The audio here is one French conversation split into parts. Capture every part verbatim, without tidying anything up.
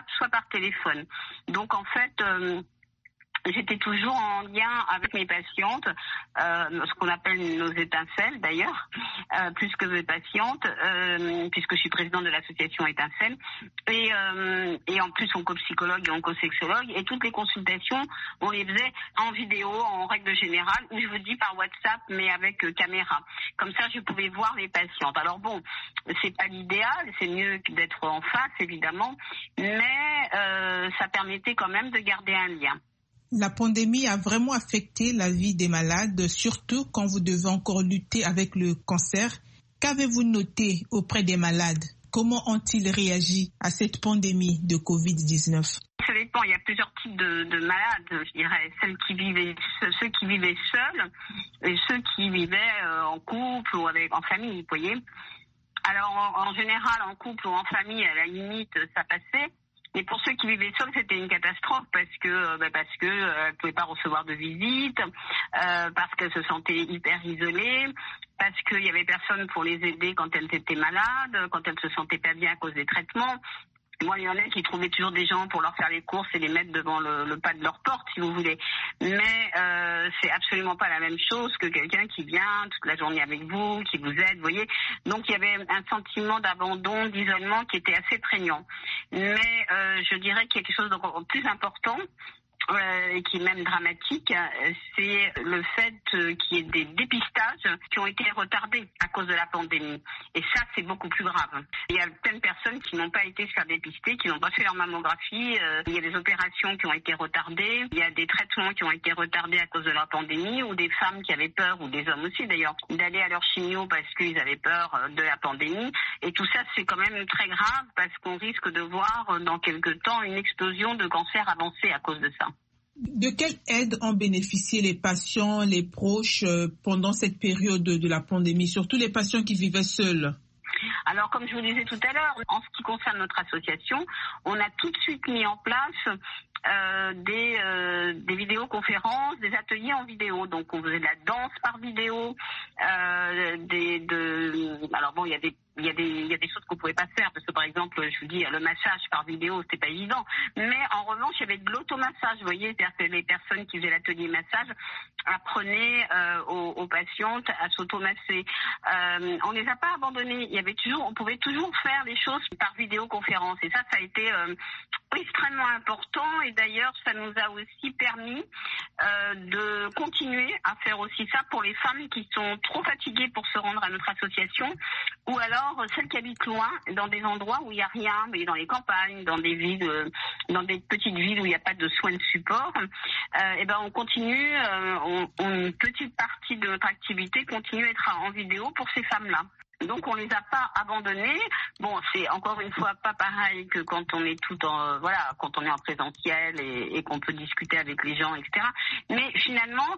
soit par téléphone. Donc en fait, euh, j'étais toujours en lien avec mes patientes, euh, ce qu'on appelle nos étincelles d'ailleurs, euh, plus que mes patientes, euh, puisque je suis présidente de l'association Étincelles. Et, euh, et en plus, oncopsychologue et oncosexologue. Et toutes les consultations, on les faisait en vidéo, en règle générale, ou je vous dis par WhatsApp, mais avec euh, caméra. Comme ça, je pouvais voir les patientes. Alors bon, c'est pas l'idéal, c'est mieux que d'être en face, évidemment, mais euh, ça permettait quand même de garder un lien. La pandémie a vraiment affecté la vie des malades, surtout quand vous devez encore lutter avec le cancer. Qu'avez-vous noté auprès des malades? Comment ont-ils réagi à cette pandémie de covid dix-neuf? Ça dépend, il y a plusieurs types de, de malades, je dirais. Celles qui vivaient, ceux qui vivaient seuls et ceux qui vivaient en couple ou avec, en famille, vous voyez. Alors en, en général, en couple ou en famille, à la limite, ça passait. Et pour ceux qui vivaient seuls, c'était une catastrophe parce que bah parce que euh, pouvaient pas recevoir de visite, euh, parce qu'elles se sentaient hyper isolées, parce qu'il y avait personne pour les aider quand elles étaient malades, quand elles se sentaient pas bien à cause des traitements. Moi, il y en a qui trouvaient toujours des gens pour leur faire les courses et les mettre devant le, le pas de leur porte, si vous voulez. Mais euh, c'est absolument pas la même chose que quelqu'un qui vient toute la journée avec vous, qui vous aide, vous voyez. Donc, il y avait un sentiment d'abandon, d'isolement qui était assez prégnant. Mais euh, je dirais qu'il y a quelque chose de plus important, Euh, et qui est même dramatique, c'est le fait euh, qu'il y ait des dépistages qui ont été retardés à cause de la pandémie. Et ça, c'est beaucoup plus grave. Il y a plein de personnes qui n'ont pas été se faire dépister, qui n'ont pas fait leur mammographie. Euh, il y a des opérations qui ont été retardées. Il y a des traitements qui ont été retardés à cause de la pandémie, ou des femmes qui avaient peur, ou des hommes aussi d'ailleurs, d'aller à leur chimio parce qu'ils avaient peur de la pandémie. Et tout ça, c'est quand même très grave parce qu'on risque de voir dans quelque temps une explosion de cancer avancé à cause de ça. De quelle aide ont bénéficié les patients, les proches euh, pendant cette période de, de la pandémie, surtout les patients qui vivaient seuls? Alors, comme je vous disais tout à l'heure, en ce qui concerne notre association, on a tout de suite mis en place euh, des, euh, des vidéoconférences, des ateliers en vidéo. Donc, on faisait de la danse par vidéo. Euh, des, de, alors bon, il y a des Il y a des, il y a des choses qu'on pouvait pas faire parce que par exemple, je vous dis, le massage par vidéo, c'était pas évident. Mais en revanche, il y avait de l'automassage, vous voyez, c'est-à-dire que les personnes qui faisaient l'atelier massage apprenaient euh, aux, aux patientes à s'automasser. Euh, on les a pas abandonnés. Il y avait toujours, on pouvait toujours faire les choses par vidéoconférence. Et ça, ça a été euh, extrêmement important. Et d'ailleurs, ça nous a aussi permis euh, de continuer à faire aussi ça pour les femmes qui sont trop fatiguées pour se rendre à notre association, ou alors celles qui habitent loin, dans des endroits où il n'y a rien, mais dans les campagnes, dans des villes, euh, dans des petites villes où il n'y a pas de soins de support, euh, et ben on continue, euh, on, on, une petite partie de notre activité continue à être en vidéo pour ces femmes-là. Donc on les a pas abandonnés. Bon, c'est encore une fois pas pareil que quand on est tout en voilà, quand on est en présentiel et, et qu'on peut discuter avec les gens, et cetera. Mais finalement,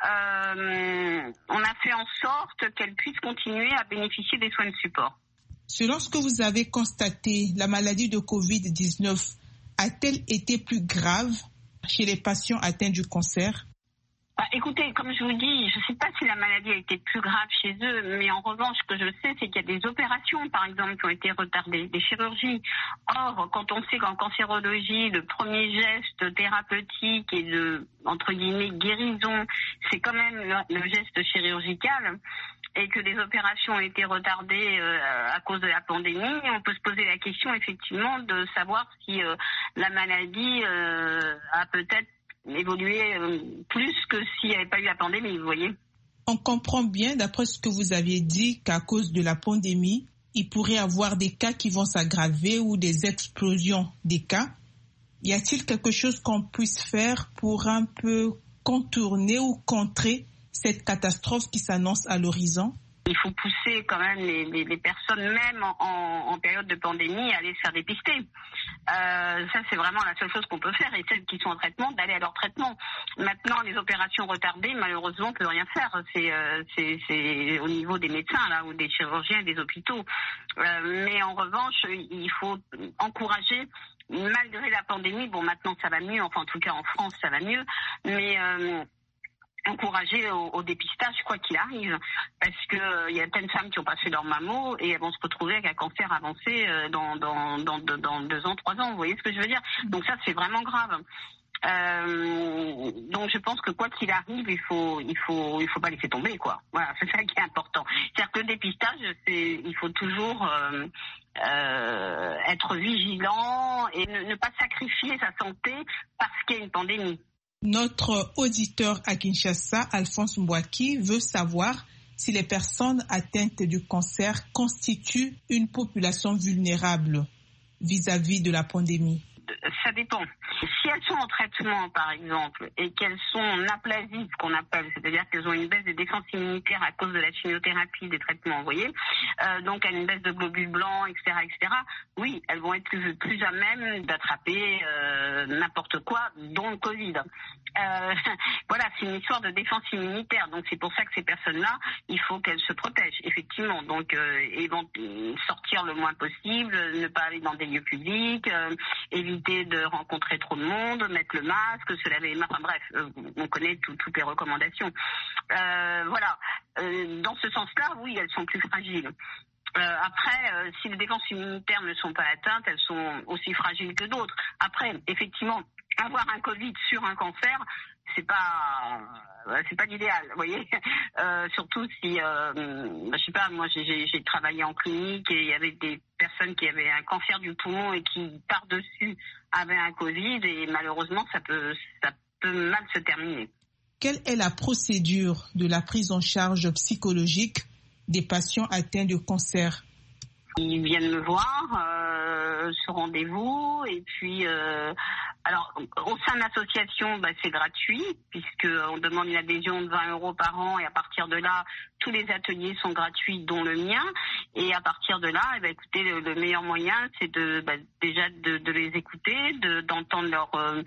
euh, on a fait en sorte qu'elles puissent continuer à bénéficier des soins de support. Selon ce que vous avez constaté, la maladie de covid dix-neuf a-t-elle été plus grave chez les patients atteints du cancer? Bah, écoutez, comme je vous dis, je ne sais pas si la maladie a été plus grave chez eux, mais en revanche, ce que je sais, c'est qu'il y a des opérations, par exemple, qui ont été retardées, des chirurgies. Or, quand on sait qu'en cancérologie, le premier geste thérapeutique et de, entre guillemets, guérison, c'est quand même le, le geste chirurgical, et que les opérations ont été retardées euh, à cause de la pandémie, on peut se poser la question, effectivement, de savoir si euh, la maladie euh, a peut-être évoluer euh, plus que s'il n'y avait pas eu la pandémie, vous voyez. On comprend bien, d'après ce que vous aviez dit, qu'à cause de la pandémie, il pourrait y avoir des cas qui vont s'aggraver ou des explosions des cas. Y a-t-il quelque chose qu'on puisse faire pour un peu contourner ou contrer cette catastrophe qui s'annonce à l'horizon? Il faut pousser quand même les, les, les personnes, même en, en, en période de pandémie, à aller se faire dépister. Euh, ça, c'est vraiment la seule chose qu'on peut faire. Et celles qui sont en traitement, d'aller à leur traitement. Maintenant, les opérations retardées, malheureusement, on ne peut rien faire. C'est, euh, c'est, c'est au niveau des médecins, là, ou des chirurgiens, des hôpitaux. Euh, mais en revanche, il faut encourager, malgré la pandémie, bon, maintenant, ça va mieux. Enfin, en tout cas, en France, ça va mieux. Mais... Euh, encourager au, au dépistage quoi qu'il arrive, parce que il euh, y a plein de femmes qui ont passé leur mammo et elles vont se retrouver avec un cancer avancé euh, dans, dans, dans, dans, dans deux ans, trois ans, vous voyez ce que je veux dire? Donc ça, c'est vraiment grave. Euh, donc je pense que quoi qu'il arrive, il faut, il faut, il faut pas laisser tomber, quoi. Voilà, c'est ça qui est important. C'est-à-dire que le dépistage, c'est, il faut toujours euh, euh, être vigilant et ne, ne pas sacrifier sa santé parce qu'il y a une pandémie. Notre auditeur à Kinshasa, Alphonse Mbouaki, veut savoir si les personnes atteintes du cancer constituent une population vulnérable vis-à-vis de la pandémie. Ça dépend. Si elles sont en traitement, par exemple, et qu'elles sont en aplasie, ce qu'on appelle, c'est-à-dire qu'elles ont une baisse de défense immunitaire à cause de la chimiothérapie, des traitements, vous voyez, euh, donc elles ont une baisse de globules blancs, et cetera, et cetera, oui, elles vont être plus, plus à même d'attraper euh, n'importe quoi, dont le Covid. Euh, voilà, c'est une histoire de défense immunitaire, donc c'est pour ça que ces personnes-là, il faut qu'elles se protègent, effectivement. Donc, euh, ils vont sortir le moins possible, ne pas aller dans des lieux publics, euh, éviter de rencontrer trop de monde, mettre le masque, se laver les mains, enfin bref, euh, on connaît tout, toutes les recommandations. Euh, voilà, euh, dans ce sens-là, oui, elles sont plus fragiles. Euh, après, euh, si les défenses immunitaires ne sont pas atteintes, elles sont aussi fragiles que d'autres. Après, effectivement, avoir un Covid sur un cancer, c'est pas, euh, c'est pas l'idéal, vous voyez. Euh, surtout si, euh, bah, je sais pas, moi j'ai, j'ai travaillé en clinique et il y avait des personnes qui avaient un cancer du poumon et qui par-dessus avaient un Covid et malheureusement ça peut, ça peut mal se terminer. Quelle est la procédure de la prise en charge psychologique des patients atteints de cancer? Ils viennent me voir euh, sur rendez-vous et puis euh, alors au sein de l'association bah, c'est gratuit puisque on demande une adhésion de vingt euros par an et à partir de là tous les ateliers sont gratuits dont le mien et à partir de là eh ben, écoutez le, le meilleur moyen c'est de bah, déjà de, de les écouter, de, d'entendre leur, euh,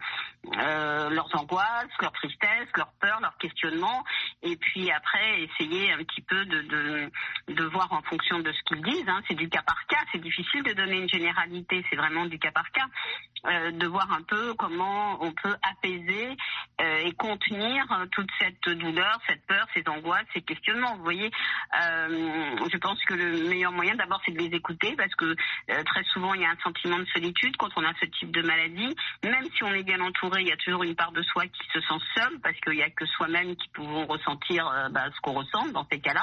euh, leurs angoisses, leurs tristesses, leurs peurs, leurs questionnements et puis après essayer un petit peu de, de, de voir en fonction de ce qu'ils disent, hein, c'est du cas par cas, c'est difficile de donner une généralité, c'est vraiment du cas par cas, euh, de voir un peu comment on peut apaiser euh, et contenir euh, toute cette douleur, cette peur, ces angoisses, ces questionnements. Vous voyez, euh, je pense que le meilleur moyen d'abord c'est de les écouter parce que euh, très souvent il y a un sentiment de solitude quand on a ce type de maladie. Même si on est bien entouré, il y a toujours une part de soi qui se sent seule parce qu'il n'y a que soi-même qui pouvons ressentir euh, bah, ce qu'on ressent dans ces cas-là.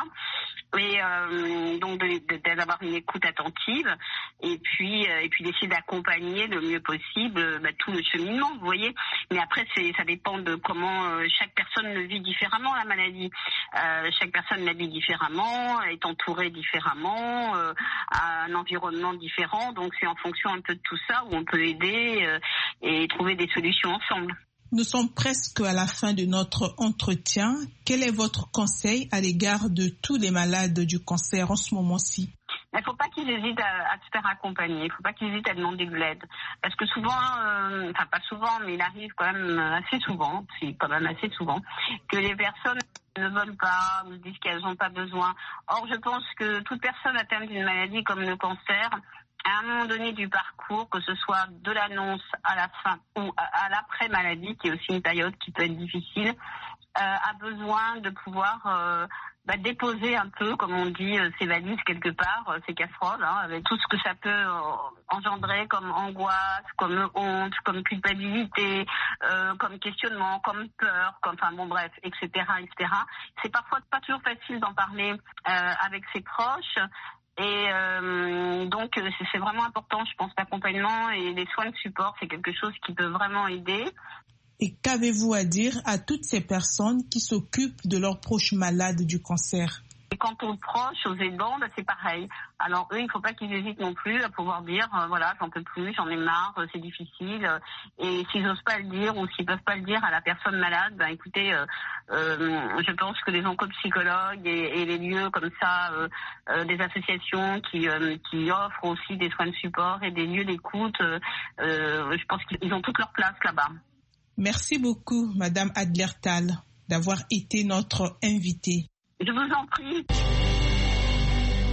Et euh, donc de, de, d'avoir une écoute attentive et puis euh, et puis d'essayer d'accompagner le mieux possible euh, bah, tout le cheminement, vous voyez. Mais après c'est ça dépend de comment euh, chaque personne le vit différemment la maladie. Euh, chaque personne la vit différemment, est entourée différemment, euh, a un environnement différent. Donc c'est en fonction un peu de tout ça où on peut aider euh, et trouver des solutions ensemble. Nous sommes presque à la fin de notre entretien. Quel est votre conseil à l'égard de tous les malades du cancer en ce moment-ci? Il ne faut pas qu'ils hésitent à, à se faire accompagner. Il ne faut pas qu'ils hésitent à demander de l'aide. Parce que souvent, euh, enfin pas souvent, mais il arrive quand même assez souvent, c'est quand même assez souvent, que les personnes ne veulent pas, ou disent qu'elles n'ont pas besoin. Or, je pense que toute personne atteinte d'une maladie comme le cancer, à un moment donné du parcours, que ce soit de l'annonce à la fin ou à, à l'après-maladie, qui est aussi une période qui peut être difficile, euh, a besoin de pouvoir euh, bah, déposer un peu, comme on dit, euh, ses valises quelque part, euh, ses casseroles, hein, avec tout ce que ça peut euh, engendrer comme angoisse, comme honte, comme culpabilité, euh, comme questionnement, comme peur, comme, enfin bon bref, et cetera, et cetera. C'est parfois pas toujours facile d'en parler euh, avec ses proches. Et euh, donc c'est, c'est vraiment important, je pense, l'accompagnement et les soins de support, c'est quelque chose qui peut vraiment aider. Et qu'avez-vous à dire à toutes ces personnes qui s'occupent de leurs proches malades du cancer? Et quant aux proches, aux aidants, bah, c'est pareil. Alors eux, il ne faut pas qu'ils hésitent non plus à pouvoir dire, euh, voilà, j'en peux plus, j'en ai marre, euh, c'est difficile. Euh, et s'ils n'osent pas le dire ou s'ils ne peuvent pas le dire à la personne malade, bah, écoutez, euh, euh, je pense que les oncopsychologues et, et les lieux comme ça, euh, euh, des associations qui, euh, qui offrent aussi des soins de support et des lieux d'écoute, euh, euh, je pense qu'ils ont toute leur place là-bas. Merci beaucoup, Madame Adlertal, d'avoir été notre invitée. Je vous en prie.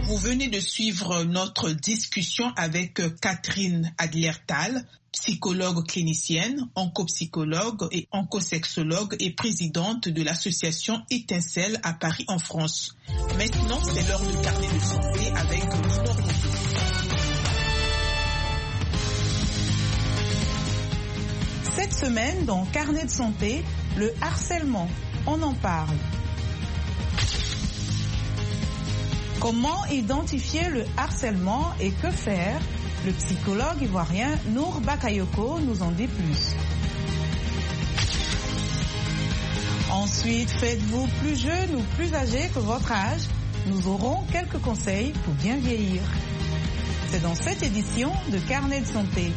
Vous venez de suivre notre discussion avec Catherine Adler-Tal, psychologue clinicienne, oncopsychologue et oncosexologue et présidente de l'association Étincelle à Paris en France. Maintenant, c'est l'heure du carnet de santé avec Flore Mouzou. Cette semaine, dans Carnet de santé, le harcèlement, on en parle. Comment identifier le harcèlement et que faire? Le psychologue ivoirien Nour Bakayoko nous en dit plus. Ensuite, faites-vous plus jeune ou plus âgé que votre âge? Nous aurons quelques conseils pour bien vieillir. C'est dans cette édition de Carnet de santé.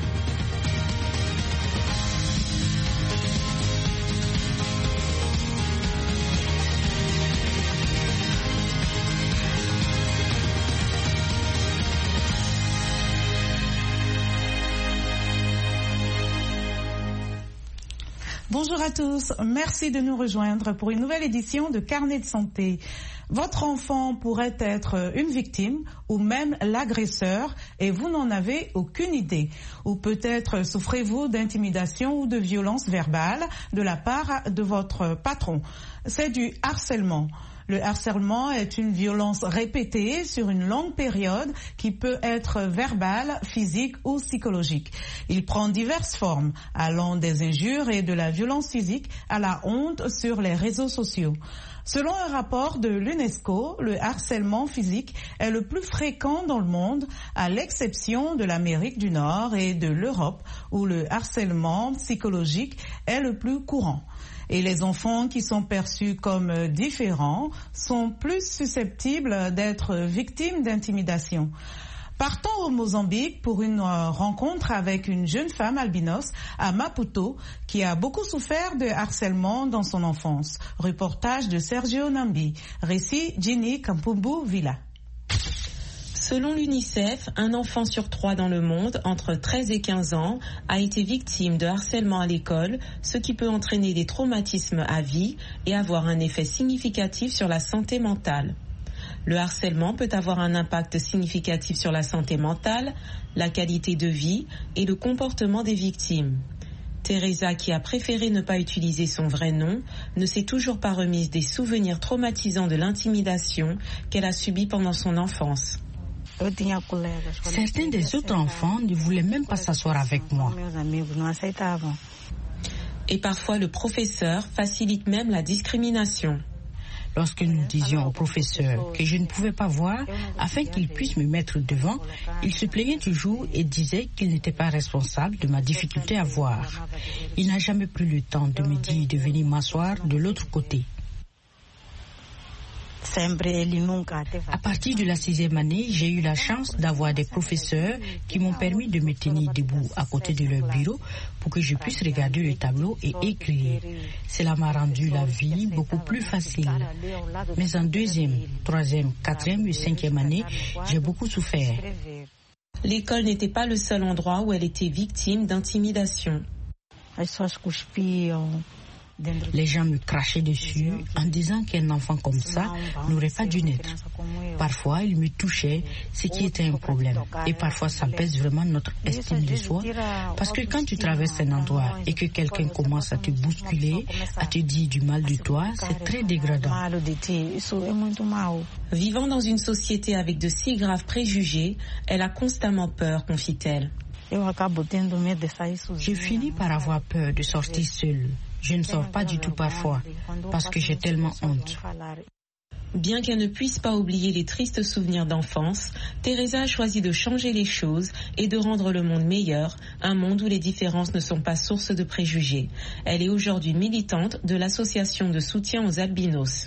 Bonjour à tous, merci de nous rejoindre pour une nouvelle édition de Carnet de santé. Votre enfant pourrait être une victime ou même l'agresseur et vous n'en avez aucune idée. Ou peut-être souffrez-vous d'intimidation ou de violence verbale de la part de votre patron. C'est du harcèlement. Le harcèlement est une violence répétée sur une longue période qui peut être verbale, physique ou psychologique. Il prend diverses formes, allant des injures et de la violence physique à la honte sur les réseaux sociaux. Selon un rapport de l'UNESCO, le harcèlement physique est le plus fréquent dans le monde, à l'exception de l'Amérique du Nord et de l'Europe, où le harcèlement psychologique est le plus courant. Et les enfants qui sont perçus comme différents sont plus susceptibles d'être victimes d'intimidation. Partons au Mozambique pour une rencontre avec une jeune femme albinos à Maputo qui a beaucoup souffert de harcèlement dans son enfance. Reportage de Sergio Nambi. Récit Ginny Kampumbu Villa. Selon l'UNICEF, un enfant sur trois dans le monde, entre treize et quinze ans, a été victime de harcèlement à l'école, ce qui peut entraîner des traumatismes à vie et avoir un effet significatif sur la santé mentale. Le harcèlement peut avoir un impact significatif sur la santé mentale, la qualité de vie et le comportement des victimes. Teresa, qui a préféré ne pas utiliser son vrai nom, ne s'est toujours pas remise des souvenirs traumatisants de l'intimidation qu'elle a subie pendant son enfance. Certains des autres enfants ne voulaient même pas s'asseoir avec moi. Et parfois le professeur facilite même la discrimination. Lorsque nous disions au professeur que je ne pouvais pas voir, afin qu'il puisse me mettre devant, il se plaignait toujours et disait qu'il n'était pas responsable de ma difficulté à voir. Il n'a jamais pris le temps de me dire de venir m'asseoir de l'autre côté. À partir de la sixième année, j'ai eu la chance d'avoir des professeurs qui m'ont permis de me tenir debout à côté de leur bureau pour que je puisse regarder le tableau et écrire. Cela m'a rendu la vie beaucoup plus facile. Mais en deuxième, troisième, quatrième et cinquième année, j'ai beaucoup souffert. L'école n'était pas le seul endroit où elle était victime d'intimidation. Les gens me crachaient dessus en disant qu'un enfant comme ça n'aurait pas dû naître. Parfois, ils me touchaient, ce qui était un problème. Et parfois, ça baisse vraiment notre estime de soi. Parce que quand tu traverses un endroit et que quelqu'un commence à te bousculer, à te dire du mal de toi, c'est très dégradant. Vivant dans une société avec de si graves préjugés, elle a constamment peur, confie-t-elle. Je finis par avoir peur de sortir seule. Je ne sors pas du tout parfois, parce que j'ai tellement honte. Bien qu'elle ne puisse pas oublier les tristes souvenirs d'enfance, Teresa a choisi de changer les choses et de rendre le monde meilleur, un monde où les différences ne sont pas source de préjugés. Elle est aujourd'hui militante de l'association de soutien aux albinos.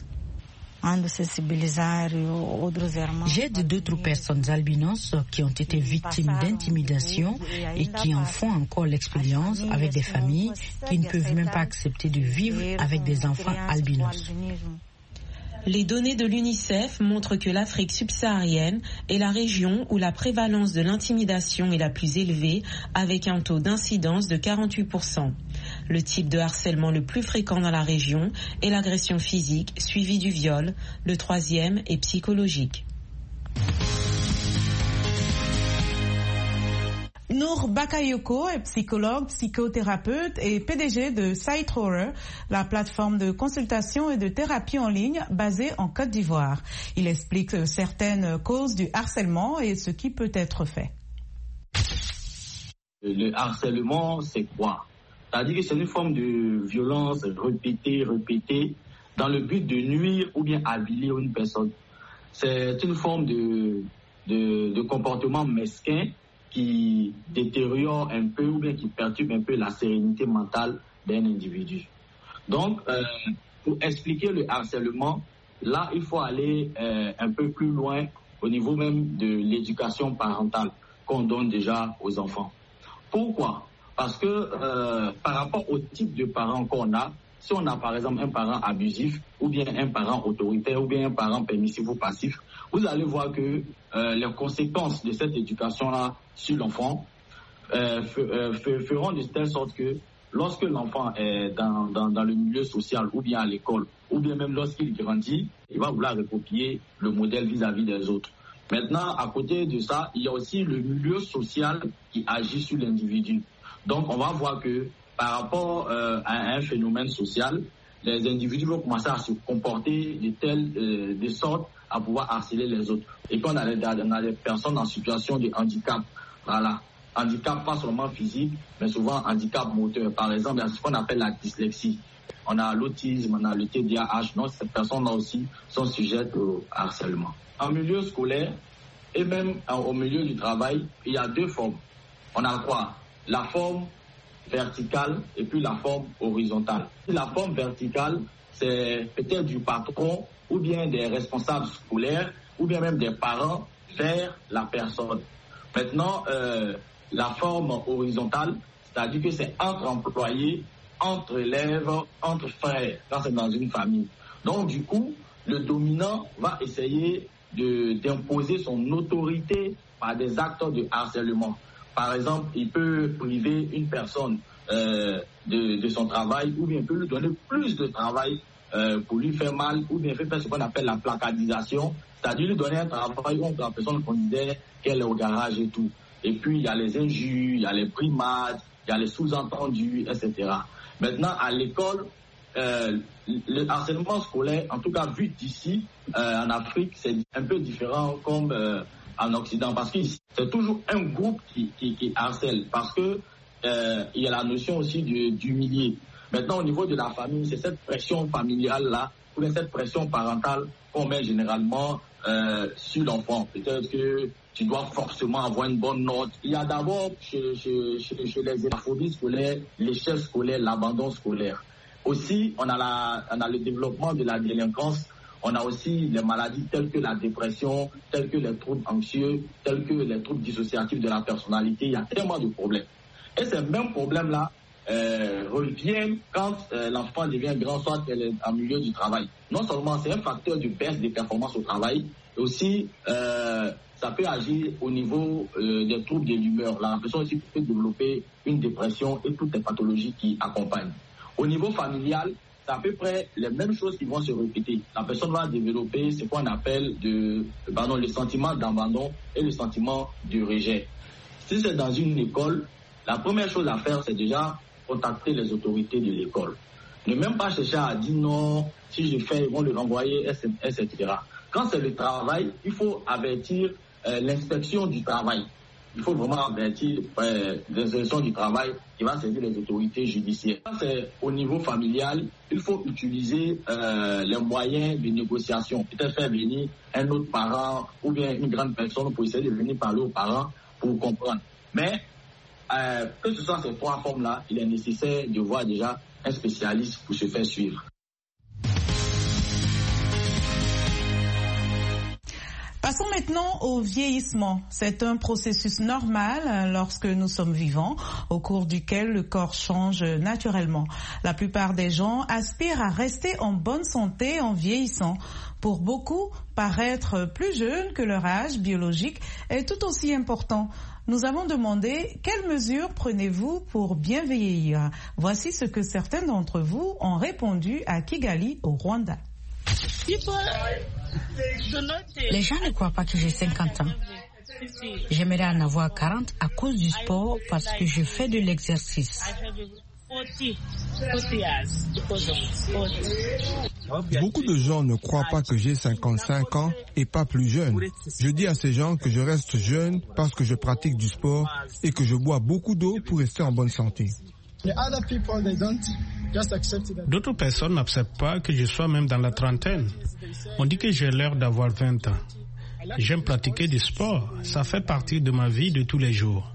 J'aide d'autres personnes albinos qui ont été victimes d'intimidation et qui en font encore l'expérience avec des familles qui ne peuvent même pas accepter de vivre avec des enfants albinos. Les données de l'UNICEF montrent que l'Afrique subsaharienne est la région où la prévalence de l'intimidation est la plus élevée, avec un taux d'incidence de quarante-huit pour cent. Le type de harcèlement le plus fréquent dans la région est l'agression physique, suivie du viol. Le troisième est psychologique. Nour Bakayoko est psychologue, psychothérapeute et P D G de SiteHorror, la plateforme de consultation et de thérapie en ligne basée en Côte d'Ivoire. Il explique certaines causes du harcèlement et ce qui peut être fait. Le harcèlement, c'est quoi? C'est-à-dire que c'est une forme de violence répétée, répétée, dans le but de nuire ou bien aviler une personne. C'est une forme de, de, de comportement mesquin qui détériore un peu ou bien qui perturbe un peu la sérénité mentale d'un individu. Donc, euh, pour expliquer le harcèlement, là, il faut aller euh, un peu plus loin au niveau même de l'éducation parentale qu'on donne déjà aux enfants. Pourquoi? Parce que euh, par rapport au type de parents qu'on a, si on a par exemple un parent abusif ou bien un parent autoritaire ou bien un parent permissif ou passif, vous allez voir que euh, les conséquences de cette éducation-là sur l'enfant euh, f- euh, f- feront de telle sorte que lorsque l'enfant est dans, dans, dans le milieu social ou bien à l'école ou bien même lorsqu'il grandit, il va vouloir recopier le modèle vis-à-vis des autres. Maintenant, à côté de ça, il y a aussi le milieu social qui agit sur l'individu. Donc, on va voir que par rapport euh, à un phénomène social, les individus vont commencer à se comporter de telle euh, de sorte à pouvoir harceler les autres. Et qu'on a, on a des personnes en situation de handicap, voilà, handicap pas seulement physique, mais souvent handicap moteur. Par exemple, il y a ce qu'on appelle la dyslexie. On a l'autisme, on a le T D A H. Donc, ces personnes-là aussi sont sujettes au harcèlement. En milieu scolaire et même au milieu du travail, il y a deux formes. On a quoi? La forme verticale et puis la forme horizontale. La forme verticale, c'est peut-être du patron ou bien des responsables scolaires ou bien même des parents vers la personne. Maintenant, euh, la forme horizontale, c'est-à-dire que c'est entre employés, entre élèves, entre frères, quand c'est dans une famille. Donc du coup, le dominant va essayer de, d'imposer son autorité par des actes de harcèlement. Par exemple, il peut priver une personne euh, de, de son travail ou bien il peut lui donner plus de travail euh, pour lui faire mal ou bien faire ce qu'on appelle la placardisation, c'est-à-dire lui donner un travail où la personne considère qu'elle est au garage et tout. Et puis, il y a les injures, il y a les brimades, il y a les sous-entendus, et cetera. Maintenant, à l'école, euh, le harcèlement scolaire, en tout cas vu d'ici, euh, en Afrique, c'est un peu différent comme euh, en Occident, parce que c'est toujours un groupe qui, qui, qui harcèle, parce que euh, il y a la notion aussi de, d'humilier. Maintenant, au niveau de la famille, c'est cette pression familiale-là, ou bien cette pression parentale qu'on met généralement euh, sur l'enfant. Peut-être que tu dois forcément avoir une bonne note. Il y a d'abord chez, chez, chez, chez les xénophobies scolaires, l'échec scolaire, l'abandon scolaire. Aussi, on a, la, on a le développement de la délinquance. On a aussi les maladies telles que la dépression, telles que les troubles anxieux, tels que les troubles dissociatifs de la personnalité. Il y a tellement de problèmes. Et ces mêmes problèmes-là euh, reviennent quand euh, l'enfant devient grand, soit qu'elle est en milieu du travail. Non seulement c'est un facteur de baisse des performances au travail, mais aussi euh, ça peut agir au niveau euh, des troubles de l'humeur. La personne aussi peut développer une dépression et toutes les pathologies qui accompagnent. Au niveau familial, c'est à peu près les mêmes choses qui vont se répéter. La personne va développer ce qu'on appelle de, pardon, le sentiment d'abandon et le sentiment de rejet. Si c'est dans une école, la première chose à faire, c'est déjà contacter les autorités de l'école. Ne même pas chercher à dire non, si je fais, ils vont le renvoyer, et cetera. Quand c'est le travail, il faut avertir euh, l'inspection du travail. Il faut vraiment avertir euh, l'inspection du travail qui va saisir les autorités judiciaires. Quand c'est au niveau familial, il faut utiliser euh, les moyens de négociation. Peut-être faire venir un autre parent ou bien une grande personne pour essayer de venir parler aux parents pour comprendre. Mais euh, que ce soit ces trois formes-là, il est nécessaire de voir déjà un spécialiste pour se faire suivre. Passons maintenant au vieillissement. C'est un processus normal lorsque nous sommes vivants, au cours duquel le corps change naturellement. La plupart des gens aspirent à rester en bonne santé en vieillissant. Pour beaucoup, paraître plus jeune que leur âge biologique est tout aussi important. Nous avons demandé quelles mesures prenez-vous pour bien vieillir. Voici ce que certains d'entre vous ont répondu à Kigali, au Rwanda. Les gens ne croient pas que j'ai cinquante ans. J'aimerais en avoir quarante à cause du sport parce que je fais de l'exercice. Beaucoup de gens ne croient pas que j'ai cinquante-cinq ans et pas plus jeune. Je dis à ces gens que je reste jeune parce que je pratique du sport et que je bois beaucoup d'eau pour rester en bonne santé. D'autres personnes n'acceptent pas que je sois même dans la trentaine. On dit que j'ai l'air d'avoir vingt ans. J'aime pratiquer du sport. Ça fait partie de ma vie de tous les jours.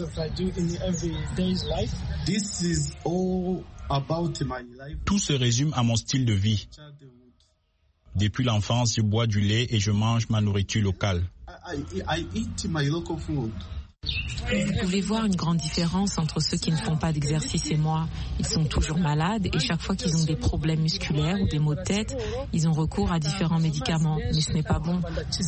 Tout se résume à mon style de vie. Depuis l'enfance, je bois du lait et je mange ma nourriture locale. Vous pouvez voir une grande différence entre ceux qui ne font pas d'exercice et moi. Ils sont toujours malades et chaque fois qu'ils ont des problèmes musculaires ou des maux de tête, ils ont recours à différents médicaments. Mais ce n'est pas bon.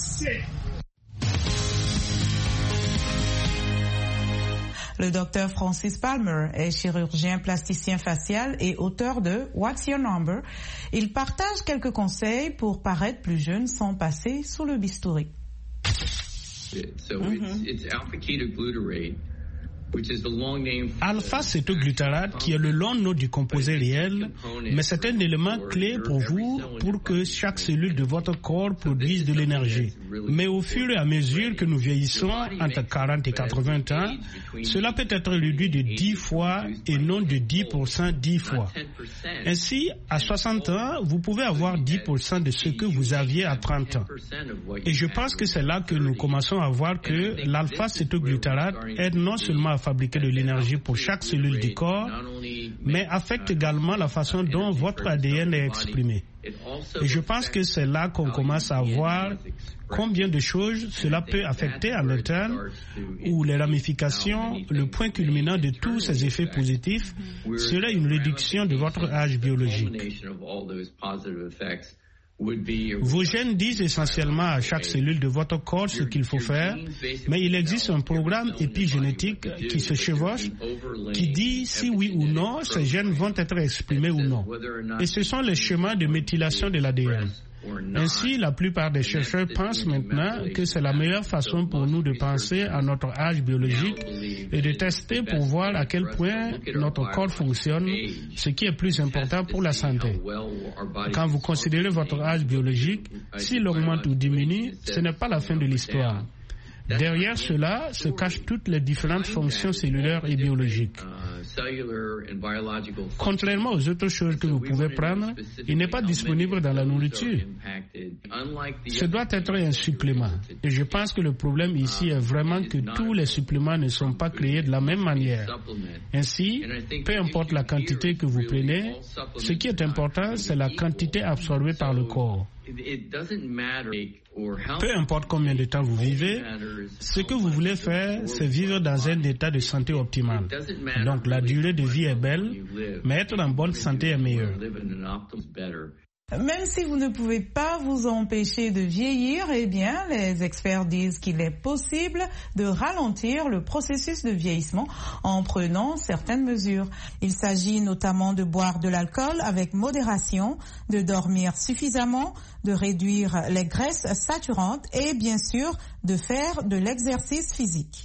Le docteur Francis Palmer est chirurgien plasticien facial et auteur de What's Your Number? Il partage quelques conseils pour paraître plus jeune sans passer sous le bistouri. So mm-hmm. it's, it's alpha-ketoglutarate, which is the long name for alpha-cétoglutarate, qui est le long nom du composé réel, mais c'est un élément clé pour vous pour que chaque cellule de votre corps produise de l'énergie. Mais au fur et à mesure que nous vieillissons, entre quarante et quatre-vingts ans, cela peut être réduit de dix fois et non de dix pour cent dix fois. Ainsi, à soixante ans, vous pouvez avoir dix pour cent de ce que vous aviez à trente ans. Et je pense que c'est là que nous commençons à voir que l'alpha-cétoglutarate aide non seulement à fabriquer de l'énergie pour chaque cellule du corps, mais affecte également la façon dont votre A D N est exprimé. Et je pense que c'est là qu'on commence à voir combien de choses cela peut affecter à l'interne, où les ramifications, le point culminant de tous ces effets positifs, serait une réduction de votre âge biologique. Vos gènes disent essentiellement à chaque cellule de votre corps ce qu'il faut faire, mais il existe un programme épigénétique qui se chevauche, qui dit si oui ou non ces gènes vont être exprimés ou non. Et ce sont les schémas de méthylation de l'A D N. Ainsi, la plupart des chercheurs pensent maintenant que c'est la meilleure façon pour nous de penser à notre âge biologique et de tester pour voir à quel point notre corps fonctionne, ce qui est plus important pour la santé. Quand vous considérez votre âge biologique, s'il augmente ou diminue, ce n'est pas la fin de l'histoire. Derrière cela se cachent toutes les différentes fonctions cellulaires et biologiques. Contrairement aux autres choses que vous pouvez prendre, il n'est pas disponible dans la nourriture. Ce doit être un supplément. Et je pense que le problème ici est vraiment que tous les suppléments ne sont pas créés de la même manière. Ainsi, peu importe la quantité que vous prenez, ce qui est important, c'est la quantité absorbée par le corps. Peu importe combien de temps vous vivez, ce que vous voulez faire, c'est vivre dans un état de santé optimal. Donc la durée de vie est belle, mais être en bonne santé est meilleur. Même si vous ne pouvez pas vous empêcher de vieillir, eh bien, les experts disent qu'il est possible de ralentir le processus de vieillissement en prenant certaines mesures. Il s'agit notamment de boire de l'alcool avec modération, de dormir suffisamment, de réduire les graisses saturantes et bien sûr de faire de l'exercice physique.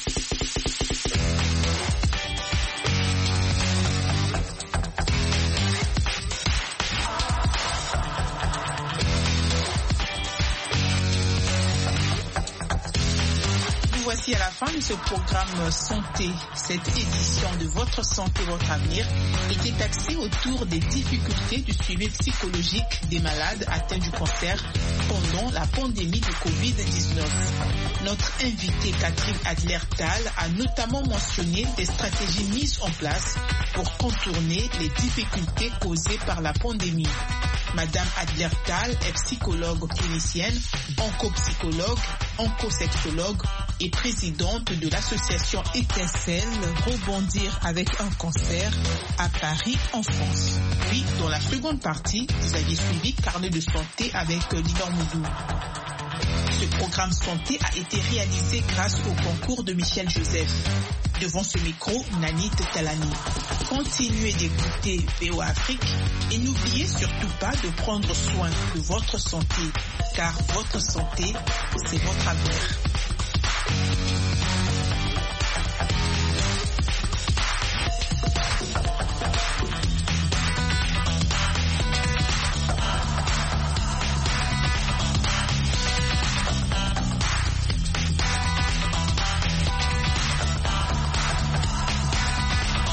Voici à la fin de ce programme Santé. Cette édition de Votre Santé, Votre Avenir était axée autour des difficultés du suivi psychologique des malades atteints du cancer pendant la pandémie de covid dix-neuf. Notre invitée Catherine Adler-Tal a notamment mentionné des stratégies mises en place pour contourner les difficultés causées par la pandémie. Madame Adler-Tal est psychologue clinicienne, oncopsychologue, oncosexologue et présidente de l'association Étincelle Rebondir avec un cancer à Paris, en France. Puis, dans la seconde partie, vous avez suivi Carnet de santé avec Lina Moudou. Ce programme santé a été réalisé grâce au concours de Michel Joseph. Devant ce micro, Nanit Talani. Continuez d'écouter V O Afrique et n'oubliez surtout pas de prendre soin de votre santé, car votre santé, c'est votre avenir.